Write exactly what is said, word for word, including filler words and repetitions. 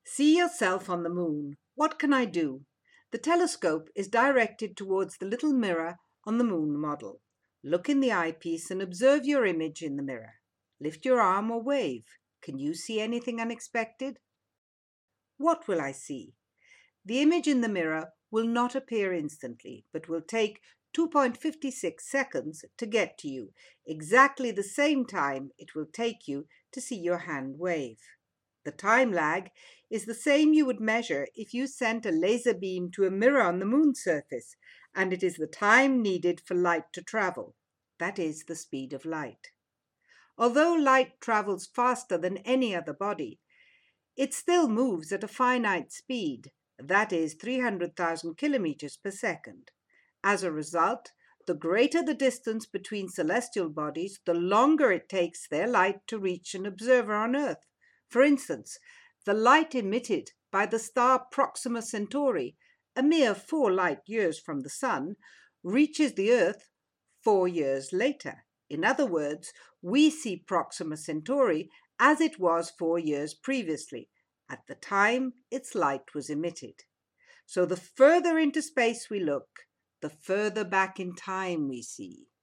See yourself on the moon. What can I do? The telescope is directed towards the little mirror on the moon model. Look in the eyepiece and observe your image in the mirror. Lift your arm or wave. Can you see anything unexpected? What will I see? The image in the mirror will not appear instantly, but will take two point five six seconds to get to you, exactly the same time it will take you to see your hand wave. The time lag is the same you would measure if you sent a laser beam to a mirror on the moon's surface, and it is the time needed for light to travel. That is the speed of light. Although light travels faster than any other body, it still moves at a finite speed, that is three hundred thousand kilometers per second. As a result, the greater the distance between celestial bodies, the longer it takes their light to reach an observer on Earth. For instance, the light emitted by the star Proxima Centauri, a mere four light years from the Sun, reaches the Earth four years later. In other words, we see Proxima Centauri as it was four years previously, at the time its light was emitted. So the further into space we look, the further back in time we see.